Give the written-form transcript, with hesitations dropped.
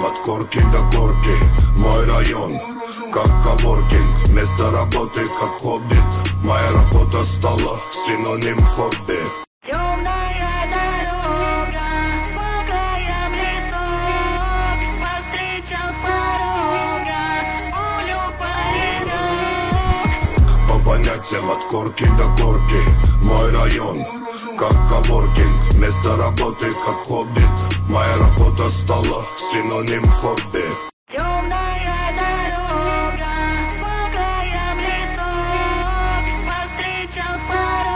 понятиям от корки до корки. Мой район, как коворкинг, место работы, как хоббит. Моя работа стала синоним хобби. Темная дорога, по краям лесов, повстречал с порога пулю паренек. По понятиям от корки до корки. Мой район, как коворкинг, место работы, как хоббит. Моя работа стала синоним хобби.